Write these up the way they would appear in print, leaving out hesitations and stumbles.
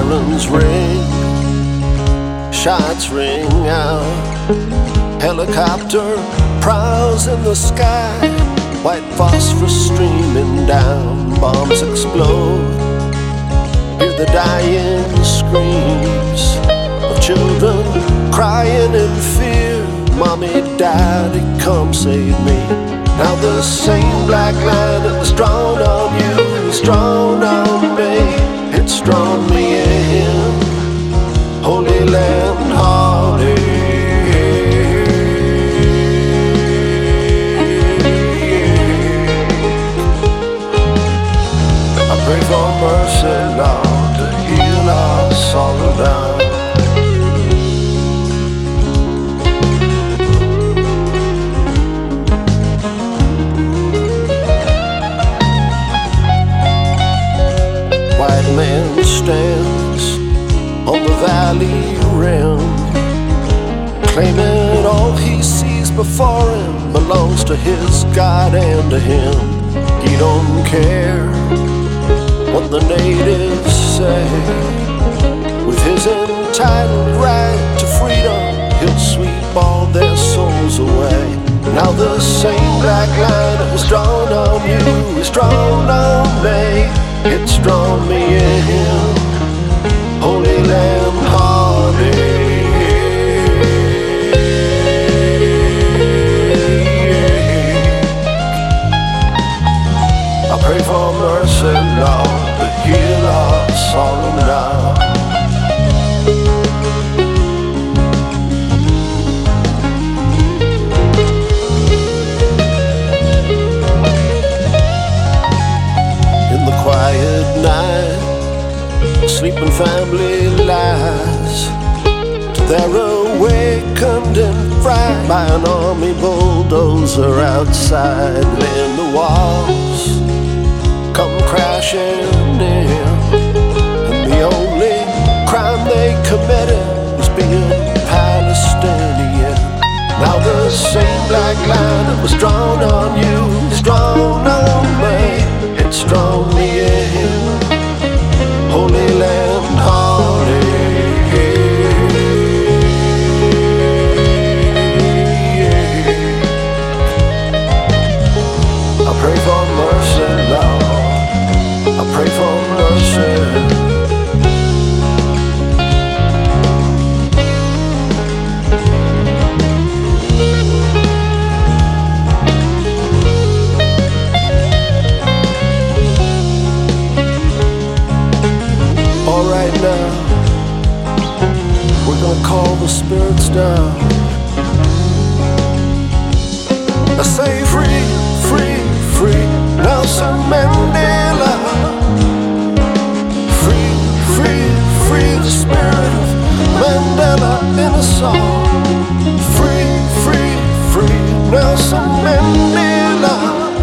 Sirens ring, shots ring out. Helicopter prowls in the sky, white phosphorus streaming down. Bombs explode, hear the dying screams of children crying in fear. Mommy, daddy, come save me. Now the same black line that was drawn on you is drawn on me. It's drawn me in, Holy Land heartache. I pray for mercy, Lord, to heal our sorrow down. White man stands on the valley rim, claiming all he sees before him belongs to his God and to him. He don't care what the natives say. With his entitled right to freedom, he'll sweep all their souls away. Now the same black line that was drawn on you is drawn on me. It's drawn me in, Holy Land heartache. I pray for mercy, Lord, to heal our sorrow now. In the quiet night, sleeping family lies, they're awakened and fried by an army bulldozer outside. Then the walls come crashing in, and the only crime they committed was being Palestinian. Now the same black line that was drawn on you is drawn on me. It's drawn me in, Holy Land heartache. I pray for mercy, Lord. I pray for mercy. Alright now, we're gonna call the spirits down. I say free, free, free Nelson Mandela. Free, free, free the spirit of Mandela in a song. Free, free, free Nelson Mandela.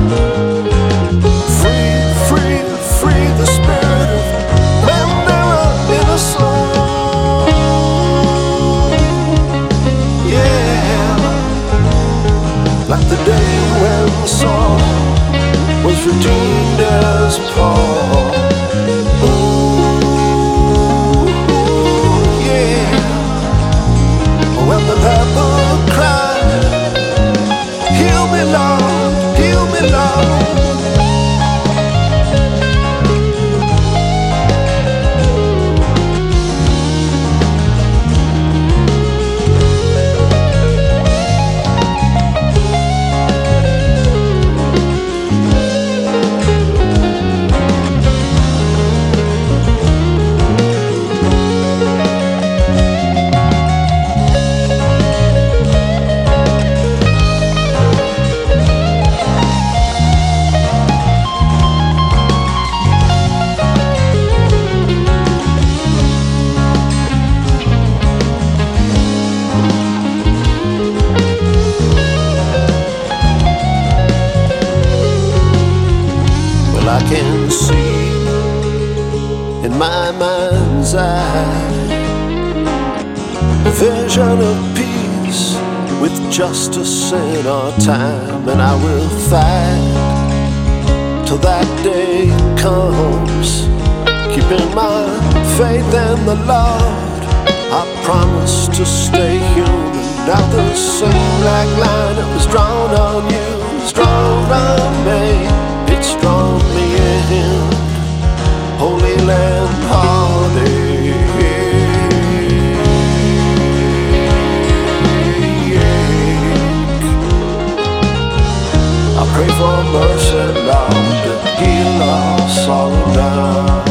Free, free, free the spirit of Mandela in a song. Yeah, like the day when Saul was redeemed as Paul. Ooh, yeah. When the people cried, heal me Lord, heal me Lord. I can see in my mind's eye a vision of peace with justice in our time, and I will fight till that day comes. keeping my faith in the Lord. I promise to stay human. Now the same black line that was drawn on you is drawn on me. It's drawn me in. Holy Land Party. I pray for mercy, Lord, to heal our sorrow now.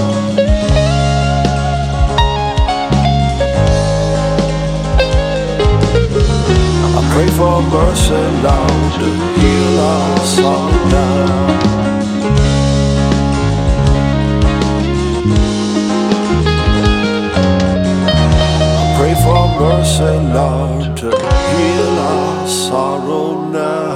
I pray for mercy, Lord, to heal our sorrow now. I pray for mercy, Lord, to heal our sorrow now.